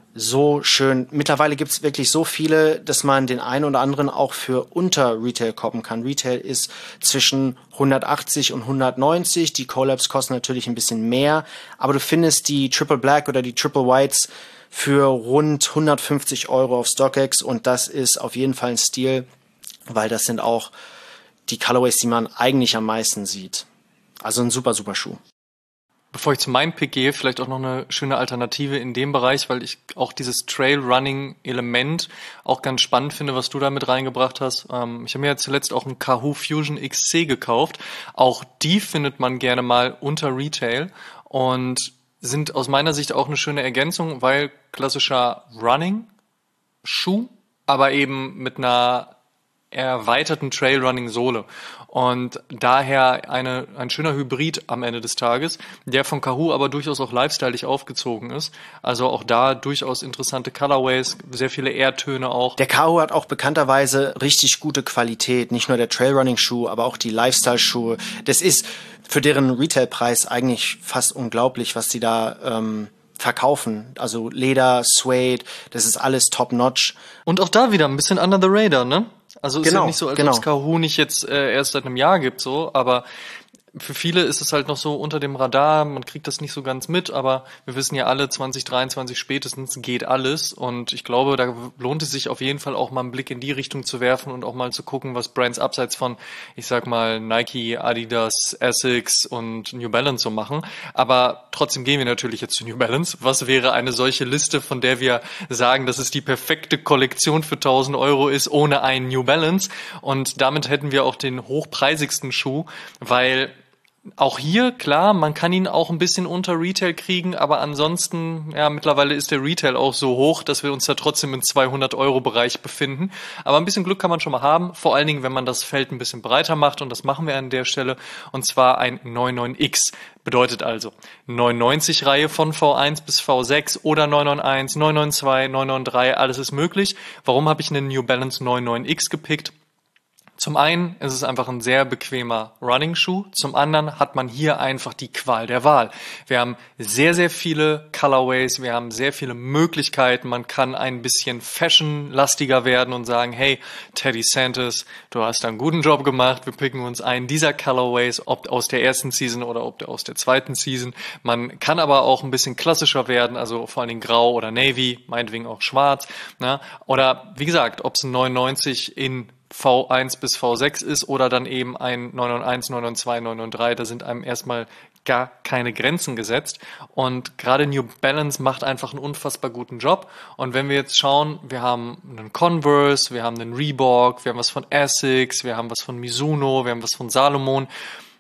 so schön. Mittlerweile gibt's wirklich so viele, dass man den einen oder anderen auch für unter Retail koppen kann. Retail ist zwischen hundertachtzig und hundertneunzig. Die Collabs kosten natürlich ein bisschen mehr, aber du findest die Triple Black oder die Triple Whites für rund hundertfünfzig Euro auf StockX und das ist auf jeden Fall ein Stil, weil das sind auch die Colorways, die man eigentlich am meisten sieht. Also ein super, super Schuh. Bevor ich zu meinem Pick gehe, vielleicht auch noch eine schöne Alternative in dem Bereich, weil ich auch dieses Trail-Running-Element auch ganz spannend finde, was du da mit reingebracht hast. Ähm, ich habe mir ja zuletzt auch einen Kahoo Fusion X C gekauft. Auch die findet man gerne mal unter Retail und sind aus meiner Sicht auch eine schöne Ergänzung, weil klassischer Running-Schuh, aber eben mit einer erweiterten Trailrunning-Sohle und daher eine, ein schöner Hybrid am Ende des Tages, der von Kahoo aber durchaus auch lifestyleig aufgezogen ist. Also auch da durchaus interessante Colorways, sehr viele Erdtöne auch. Der Kahoo hat auch bekannterweise richtig gute Qualität, nicht nur der Trailrunning-Schuh, aber auch die Lifestyle-Schuhe. Das ist für deren Retailpreis eigentlich fast unglaublich, was die da ähm, verkaufen. Also Leder, Suede, das ist alles top-notch. Und auch da wieder ein bisschen under the radar, ne? Also ist genau, ja nicht so, als genau. ob es Kahoo nicht jetzt äh, erst seit einem Jahr gibt, so, aber für viele ist es halt noch so unter dem Radar, man kriegt das nicht so ganz mit, aber wir wissen ja alle, zwanzig dreiundzwanzig spätestens geht alles und ich glaube, da lohnt es sich auf jeden Fall auch mal einen Blick in die Richtung zu werfen und auch mal zu gucken, was Brands abseits von, ich sag mal, Nike, Adidas, Asics und New Balance so machen, aber trotzdem gehen wir natürlich jetzt zu New Balance. Was wäre eine solche Liste, von der wir sagen, dass es die perfekte Kollektion für tausend Euro ist, ohne einen New Balance und damit hätten wir auch den hochpreisigsten Schuh, weil auch hier, klar, man kann ihn auch ein bisschen unter Retail kriegen, aber ansonsten, ja, mittlerweile ist der Retail auch so hoch, dass wir uns da trotzdem im zweihundert-Euro-Bereich befinden. Aber ein bisschen Glück kann man schon mal haben, vor allen Dingen, wenn man das Feld ein bisschen breiter macht und das machen wir an der Stelle, und zwar ein neunundneunzig X. Bedeutet also neunundneunzig-Reihe von V eins bis V sechs oder neunhunderteins, neunhundertzweiundneunzig, neunhundertdrei, alles ist möglich. Warum habe ich einen New Balance neunundneunzig X gepickt? Zum einen ist es einfach ein sehr bequemer Running-Schuh. Zum anderen hat man hier einfach die Qual der Wahl. Wir haben sehr, sehr viele Colorways. Wir haben sehr viele Möglichkeiten. Man kann ein bisschen fashionlastiger werden und sagen, hey, Teddy Santis, du hast einen guten Job gemacht. Wir picken uns einen dieser Colorways, ob aus der ersten Season oder ob aus der zweiten Season. Man kann aber auch ein bisschen klassischer werden, also vor allen Dingen grau oder navy, meinetwegen auch schwarz. Ne? Oder wie gesagt, ob es ein neunundneunzig in V eins bis V sechs ist oder dann eben ein neunhunderteins, neunhundertzwei, neunhundertdrei, da sind einem erstmal gar keine Grenzen gesetzt und gerade New Balance macht einfach einen unfassbar guten Job und wenn wir jetzt schauen, wir haben einen Converse, wir haben einen Reebok, wir haben was von Asics, wir haben was von Mizuno, wir haben was von Salomon.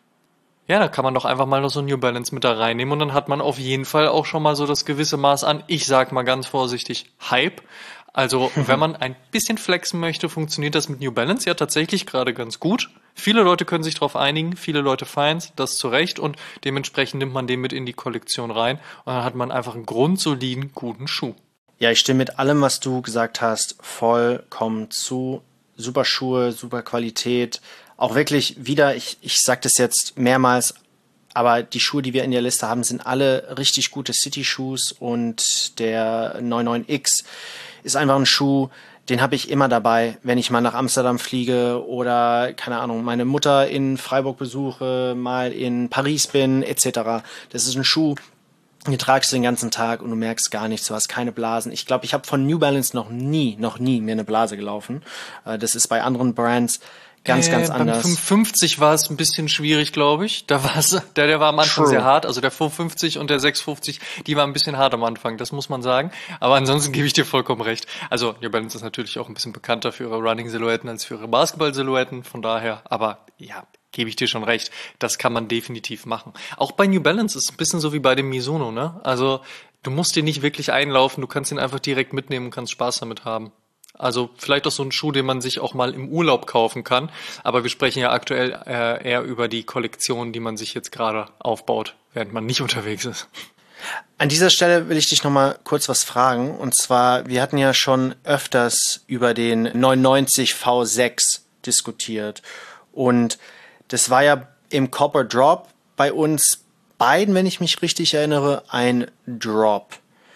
Ja, da kann man doch einfach mal noch so ein New Balance mit da reinnehmen und dann hat man auf jeden Fall auch schon mal so das gewisse Maß an, ich sag mal ganz vorsichtig, Hype. Also wenn man ein bisschen flexen möchte, funktioniert das mit New Balance ja tatsächlich gerade ganz gut. Viele Leute können sich darauf einigen, viele Leute feiern das zu Recht und dementsprechend nimmt man den mit in die Kollektion rein und dann hat man einfach einen grundsoliden, guten Schuh. Ja, ich stimme mit allem, was du gesagt hast, vollkommen zu. Super Schuhe, super Qualität. Auch wirklich wieder, ich, ich sag das jetzt mehrmals, aber die Schuhe, die wir in der Liste haben, sind alle richtig gute City-Shoes und der neunundneunzig X ist einfach ein Schuh, den habe ich immer dabei, wenn ich mal nach Amsterdam fliege oder, keine Ahnung, meine Mutter in Freiburg besuche, mal in Paris bin, et cetera. Das ist ein Schuh, den tragst du den ganzen Tag und du merkst gar nichts, du hast keine Blasen. Ich glaube, ich habe von New Balance noch nie, noch nie mir eine Blase gelaufen. Das ist bei anderen Brands ganz, äh, ganz beim anders. fünfhundertfünfzig war es ein bisschen schwierig, glaube ich. Da war es, der, der war am Anfang True. sehr hart. Also der fünfhundertfünfzig und der sechshundertfünfzig, die waren ein bisschen hart am Anfang, das muss man sagen. Aber ansonsten gebe ich dir vollkommen recht. Also New Balance ist natürlich auch ein bisschen bekannter für ihre Running-Silhouetten als für ihre Basketball-Silhouetten. Von daher, aber ja, gebe ich dir schon recht. Das kann man definitiv machen. Auch bei New Balance ist es ein bisschen so wie bei dem Mizuno, ne? Also du musst den nicht wirklich einlaufen, du kannst ihn einfach direkt mitnehmen und kannst Spaß damit haben. Also vielleicht auch so ein Schuh, den man sich auch mal im Urlaub kaufen kann. Aber wir sprechen ja aktuell äh, eher über die Kollektion, die man sich jetzt gerade aufbaut, während man nicht unterwegs ist. An dieser Stelle will ich dich nochmal kurz was fragen. Und zwar, wir hatten ja schon öfters über den neunundneunzig V sechs diskutiert. Und das war ja im Copper Drop bei uns beiden, wenn ich mich richtig erinnere, ein Drop.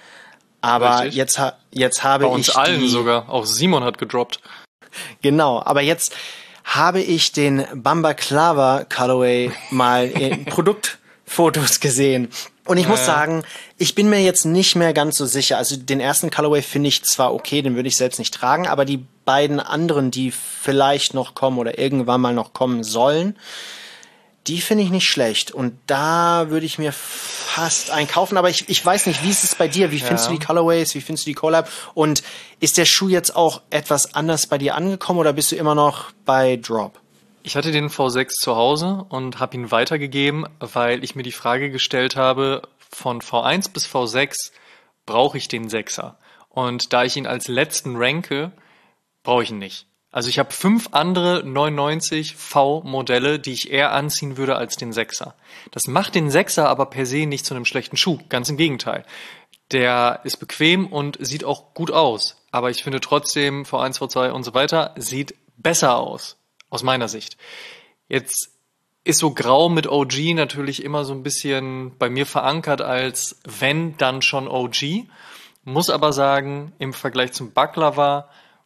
Aber Richtig. jetzt, ha- jetzt habe Bei uns ich allen die, sogar. Auch Simon hat gedroppt. Genau, aber jetzt habe ich den Bambaklava Colorway mal in Produktfotos gesehen. Und ich Ja, muss ja. sagen, ich bin mir jetzt nicht mehr ganz so sicher. Also den ersten Colorway finde ich zwar okay, den würde ich selbst nicht tragen, aber die beiden anderen, die vielleicht noch kommen oder irgendwann mal noch kommen sollen, die finde ich nicht schlecht. Und da würde ich mir fast einen kaufen. Aber ich, ich weiß nicht, wie ist es bei dir? Wie findest Ja. du die Colorways? Wie findest du die Collab? Und ist der Schuh jetzt auch etwas anders bei dir angekommen oder bist du immer noch bei Drop? Ich hatte den V sechs zu Hause und habe ihn weitergegeben, weil ich mir die Frage gestellt habe, von V eins bis V sechs brauche ich den Sechser. Und da ich ihn als letzten ranke, brauche ich ihn nicht. Also ich habe fünf andere neunundneunzig V-Modelle, die ich eher anziehen würde als den Sechser. Das macht den Sechser aber per se nicht zu einem schlechten Schuh. Ganz im Gegenteil. Der ist bequem und sieht auch gut aus. Aber ich finde trotzdem, V eins, V zwei und so weiter, sieht besser aus. Aus meiner Sicht. Jetzt ist so grau mit O G natürlich immer so ein bisschen bei mir verankert als wenn, dann schon O G. Muss aber sagen, im Vergleich zum Baklava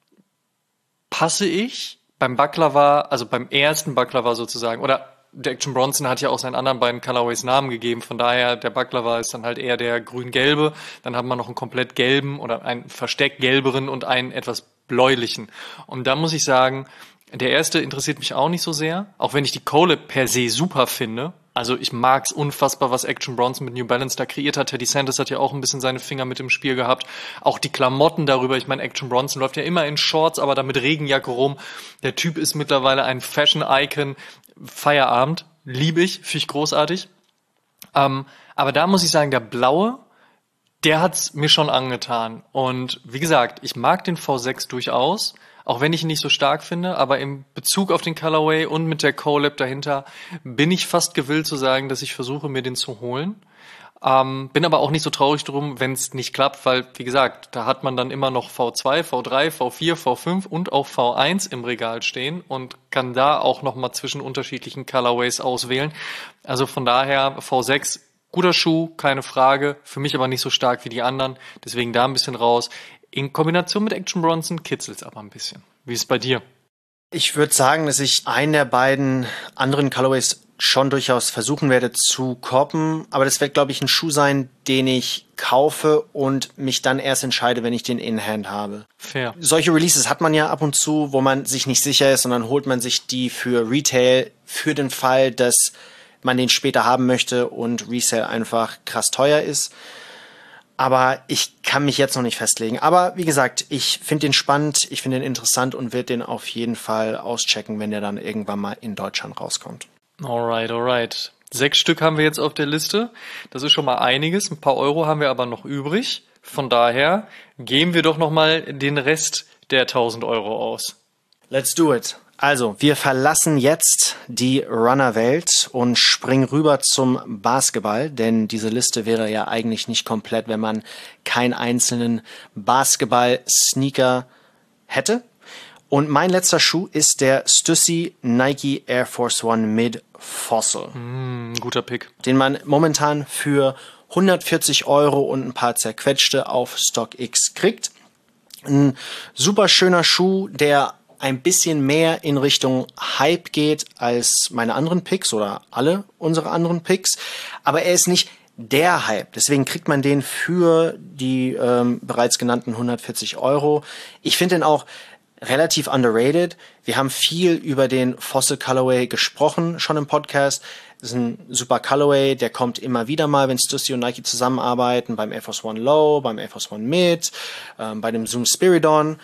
passe ich beim Baklava, also beim ersten Baklava sozusagen, oder der Action Bronson hat ja auch seinen anderen beiden Colorways Namen gegeben, von daher der Baklava ist dann halt eher der grün-gelbe, dann hat man noch einen komplett gelben oder einen versteckt gelberen und einen etwas bläulichen. Und da muss ich sagen, der erste interessiert mich auch nicht so sehr, auch wenn ich die Collab per se super finde. Also ich mag's unfassbar, was Action Bronson mit New Balance da kreiert hat. Teddy Sanders hat ja auch ein bisschen seine Finger mit im Spiel gehabt. Auch die Klamotten darüber. Ich meine, Action Bronson läuft ja immer in Shorts, aber da mit Regenjacke rum. Der Typ ist mittlerweile ein Fashion-Icon. Feierabend. Liebe ich. Finde ich großartig. Ähm, aber da muss ich sagen, der blaue, der hat's mir schon angetan. Und wie gesagt, ich mag den V sechs durchaus. Auch wenn ich ihn nicht so stark finde, aber im Bezug auf den Colorway und mit der Collab dahinter bin ich fast gewillt zu sagen, dass ich versuche, mir den zu holen. Ähm, bin aber auch nicht so traurig drum, wenn es nicht klappt, weil, wie gesagt, da hat man dann immer noch V zwei, V drei, V vier, V fünf und auch V eins im Regal stehen und kann da auch nochmal zwischen unterschiedlichen Colorways auswählen. Also von daher V sechs, guter Schuh, keine Frage, für mich aber nicht so stark wie die anderen, deswegen da ein bisschen raus. In Kombination mit Action Bronson kitzelt es aber ein bisschen. Wie ist es bei dir? Ich würde sagen, dass ich einen der beiden anderen Colorways schon durchaus versuchen werde zu koppen. Aber das wird, glaube ich, ein Schuh sein, den ich kaufe und mich dann erst entscheide, wenn ich den in Hand habe. Fair. Solche Releases hat man ja ab und zu, wo man sich nicht sicher ist und dann holt man sich die für Retail für den Fall, dass man den später haben möchte und Resale einfach krass teuer ist. Aber ich kann mich jetzt noch nicht festlegen. Aber wie gesagt, ich finde den spannend, ich finde den interessant und werde den auf jeden Fall auschecken, wenn der dann irgendwann mal in Deutschland rauskommt. Alright, alright. Sechs Stück haben wir jetzt auf der Liste. Das ist schon mal einiges. Ein paar Euro haben wir aber noch übrig. Von daher geben wir doch noch mal den Rest der tausend Euro aus. Let's do it. Also, wir verlassen jetzt die Runner-Welt und springen rüber zum Basketball, denn diese Liste wäre ja eigentlich nicht komplett, wenn man keinen einzelnen Basketball-Sneaker hätte. Und mein letzter Schuh ist der Stussy Nike Air Force One Mid Fossil, Mm, guter Pick. den man momentan für hundertvierzig Euro und ein paar zerquetschte auf StockX kriegt. Ein super schöner Schuh, der ein bisschen mehr in Richtung Hype geht als meine anderen Picks oder alle unsere anderen Picks. Aber er ist nicht der Hype. Deswegen kriegt man den für die ähm, bereits genannten hundertvierzig Euro. Ich finde den auch relativ underrated. Wir haben viel über den Fossil Colorway gesprochen, schon im Podcast. Das ist ein super Colorway, der kommt immer wieder mal, wenn Stussy und Nike zusammenarbeiten, beim Air Force One Low, beim Air Force One Mid, ähm, bei dem Zoom Spiridon.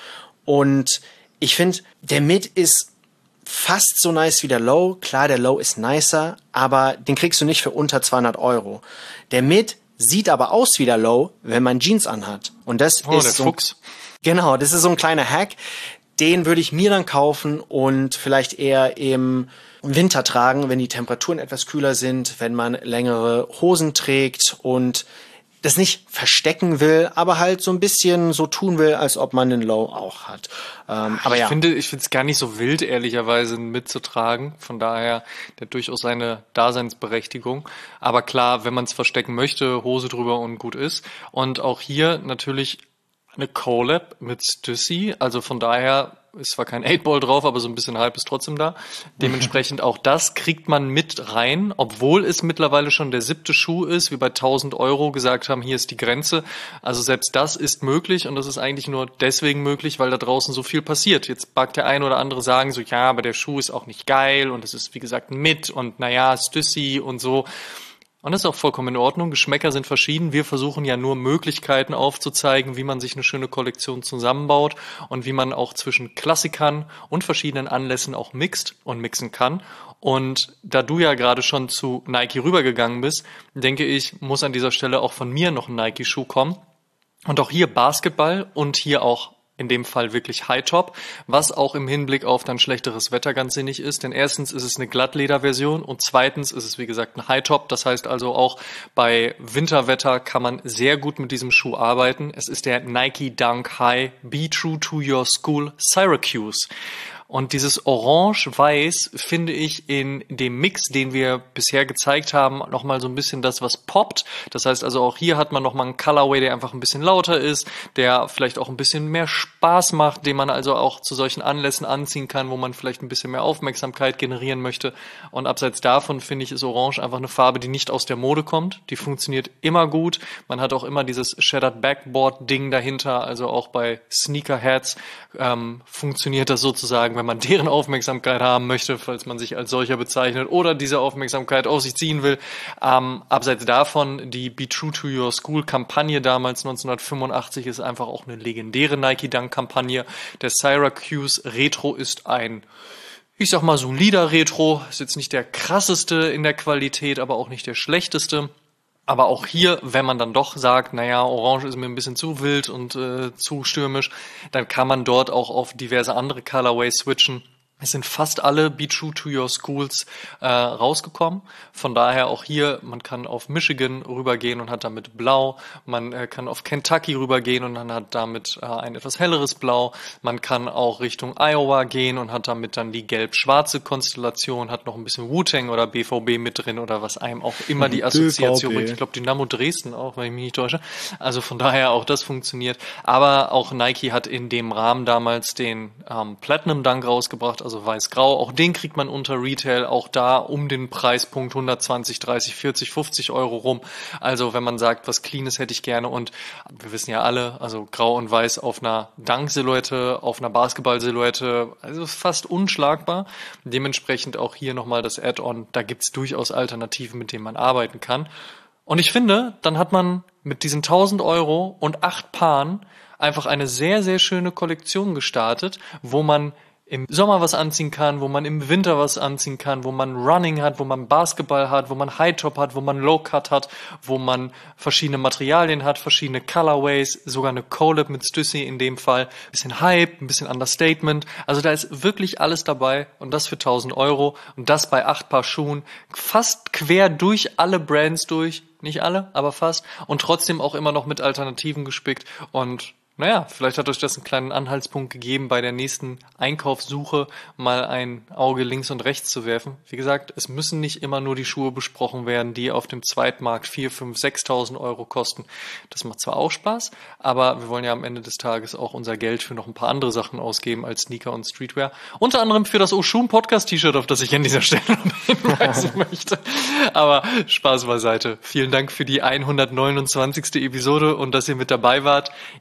Und ich finde, der Mid ist fast so nice wie der Low. Klar, der Low ist nicer, aber den kriegst du nicht für unter zweihundert Euro. Der Mid sieht aber aus wie der Low, wenn man Jeans anhat. Und das oh, ist der so, Fuchs. Genau, das ist so ein kleiner Hack. Den würde ich mir dann kaufen und vielleicht eher im Winter tragen, wenn die Temperaturen etwas kühler sind, wenn man längere Hosen trägt und das nicht verstecken will, aber halt so ein bisschen so tun will, als ob man den Low auch hat. Ähm, aber ich ja. finde, ich finde es gar nicht so wild, ehrlicherweise mitzutragen. Von daher, der hat durchaus seine Daseinsberechtigung. Aber klar, wenn man es verstecken möchte, Hose drüber und gut ist. Und auch hier natürlich eine Collab mit Stussy. Also von daher ist zwar kein acht Ball drauf, aber so ein bisschen Hype ist trotzdem da. Dementsprechend auch das kriegt man mit rein, obwohl es mittlerweile schon der siebte Schuh ist, wie bei tausend Euro gesagt haben, hier ist die Grenze. Also selbst das ist möglich und das ist eigentlich nur deswegen möglich, weil da draußen so viel passiert. Jetzt mag der ein oder andere sagen so, ja, aber der Schuh ist auch nicht geil und es ist wie gesagt mit und naja, Stussy und so. Und das ist auch vollkommen in Ordnung. Geschmäcker sind verschieden. Wir versuchen ja nur Möglichkeiten aufzuzeigen, wie man sich eine schöne Kollektion zusammenbaut und wie man auch zwischen Klassikern und verschiedenen Anlässen auch mixt und mixen kann. Und da du ja gerade schon zu Nike rübergegangen bist, denke ich, muss an dieser Stelle auch von mir noch ein Nike-Schuh kommen. Und auch hier Basketball und hier auch in dem Fall wirklich High-Top, was auch im Hinblick auf dann schlechteres Wetter ganz sinnig ist. Denn erstens ist es eine Glattleder-Version und zweitens ist es, wie gesagt, ein High-Top. Das heißt also auch bei Winterwetter kann man sehr gut mit diesem Schuh arbeiten. Es ist der Nike Dunk High Be True to Your School Syracuse. Und dieses Orange-Weiß finde ich in dem Mix, den wir bisher gezeigt haben, nochmal so ein bisschen das, was poppt. Das heißt also auch hier hat man nochmal einen Colorway, der einfach ein bisschen lauter ist, der vielleicht auch ein bisschen mehr Spaß macht, den man also auch zu solchen Anlässen anziehen kann, wo man vielleicht ein bisschen mehr Aufmerksamkeit generieren möchte. Und abseits davon finde ich, ist Orange einfach eine Farbe, die nicht aus der Mode kommt. Die funktioniert immer gut. Man hat auch immer dieses Shattered Backboard-Ding dahinter. Also auch bei Sneakerheads ähm, funktioniert das sozusagen, wenn man deren Aufmerksamkeit haben möchte, falls man sich als solcher bezeichnet oder diese Aufmerksamkeit auf sich ziehen will. Ähm, abseits davon, die Be True to Your School Kampagne damals neunzehnhundertfünfundachtzig ist einfach auch eine legendäre Nike Dunk Kampagne. Der Syracuse Retro ist ein, ich sag mal, solider Retro. Ist jetzt nicht der krasseste in der Qualität, aber auch nicht der schlechteste. Aber auch hier, wenn man dann doch sagt, naja, Orange ist mir ein bisschen zu wild und äh, zu stürmisch, dann kann man dort auch auf diverse andere Colorways switchen. Es sind fast alle Be True to Your Schools äh, rausgekommen. Von daher auch hier, man kann auf Michigan rübergehen und hat damit Blau. Man äh, kann auf Kentucky rübergehen und dann hat damit äh, ein etwas helleres Blau. Man kann auch Richtung Iowa gehen und hat damit dann die gelb-schwarze Konstellation, hat noch ein bisschen Wu-Tang oder B V B mit drin oder was einem auch immer die Assoziation bringt. Ich glaube, Dynamo Dresden auch, wenn ich mich nicht täusche. Also von daher auch das funktioniert. Aber auch Nike hat in dem Rahmen damals den ähm, Platinum Dunk rausgebracht, also weiß-grau. Auch den kriegt man unter Retail, auch da um den Preispunkt hundertzwanzig, dreißig, vierzig, fünfzig Euro rum. Also wenn man sagt, was Cleanes hätte ich gerne und wir wissen ja alle, also grau und weiß auf einer Dunk-Silhouette, auf einer Basketball-Silhouette, also fast unschlagbar. Dementsprechend auch hier nochmal das Add-on. Da gibt's durchaus Alternativen, mit denen man arbeiten kann. Und ich finde, dann hat man mit diesen tausend Euro und acht Paaren einfach eine sehr, sehr schöne Kollektion gestartet, wo man im Sommer was anziehen kann, wo man im Winter was anziehen kann, wo man Running hat, wo man Basketball hat, wo man High-Top hat, wo man Low-Cut hat, wo man verschiedene Materialien hat, verschiedene Colorways, sogar eine Collab mit Stussy in dem Fall, ein bisschen Hype, ein bisschen Understatement. Also da ist wirklich alles dabei und das für tausend Euro und das bei acht Paar Schuhen, fast quer durch alle Brands durch, nicht alle, aber fast und trotzdem auch immer noch mit Alternativen gespickt und naja, vielleicht hat euch das einen kleinen Anhaltspunkt gegeben, bei der nächsten Einkaufssuche mal ein Auge links und rechts zu werfen. Wie gesagt, es müssen nicht immer nur die Schuhe besprochen werden, die auf dem Zweitmarkt viertausend, fünftausend, sechstausend Euro kosten. Das macht zwar auch Spaß, aber wir wollen ja am Ende des Tages auch unser Geld für noch ein paar andere Sachen ausgeben als Sneaker und Streetwear. Unter anderem für das Oshun Podcast T-Shirt, auf das ich an dieser Stelle hinweisen möchte. Aber Spaß beiseite. Vielen Dank für die hundertneunundzwanzigste Episode und dass ihr mit dabei wart. Ihr könnt alle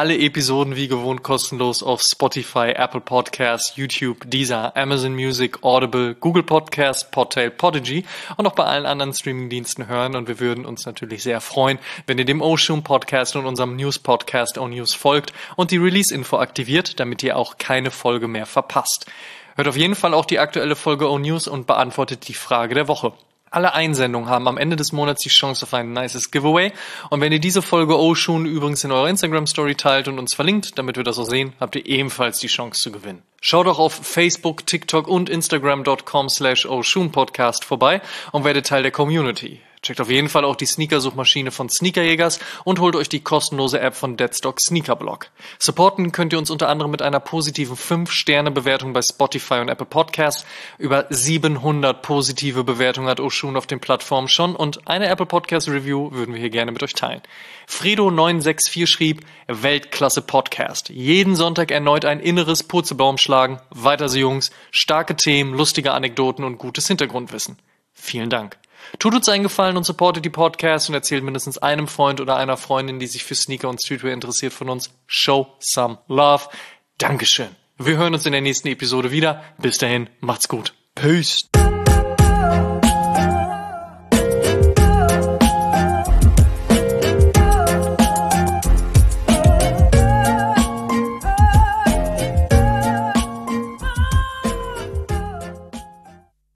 alle Episoden wie gewohnt kostenlos auf Spotify, Apple Podcasts, YouTube, Deezer, Amazon Music, Audible, Google Podcasts, Podtail, Podigy und auch bei allen anderen Streamingdiensten hören. Und wir würden uns natürlich sehr freuen, wenn ihr dem Oshun Podcast und unserem News-Podcast O-News folgt und die Release-Info aktiviert, damit ihr auch keine Folge mehr verpasst. Hört auf jeden Fall auch die aktuelle Folge O-News und beantwortet die Frage der Woche. Alle Einsendungen haben am Ende des Monats die Chance auf ein nices Giveaway. Und wenn ihr diese Folge Oshun übrigens in eurer Instagram-Story teilt und uns verlinkt, damit wir das auch sehen, habt ihr ebenfalls die Chance zu gewinnen. Schaut auch auf Facebook, TikTok und Instagram.com slash Oshun Podcast vorbei und werdet Teil der Community. Checkt auf jeden Fall auch die Sneakersuchmaschine von Sneakerjägers und holt euch die kostenlose App von Deadstock Sneakerblock. Supporten könnt ihr uns unter anderem mit einer positiven fünf Sterne Bewertung bei Spotify und Apple Podcasts. Über siebenhundert positive Bewertungen hat Oshun auf den Plattformen schon und eine Apple Podcast Review würden wir hier gerne mit euch teilen. Fredo neun sechs vier schrieb, Weltklasse Podcast. Jeden Sonntag erneut ein inneres Purzelbaum schlagen. Weiter so Jungs, starke Themen, lustige Anekdoten und gutes Hintergrundwissen. Vielen Dank. Tut uns einen Gefallen und supportet die Podcasts und erzählt mindestens einem Freund oder einer Freundin, die sich für Sneaker und Streetwear interessiert, von uns. Show some love. Dankeschön. Wir hören uns in der nächsten Episode wieder. Bis dahin, macht's gut. Peace.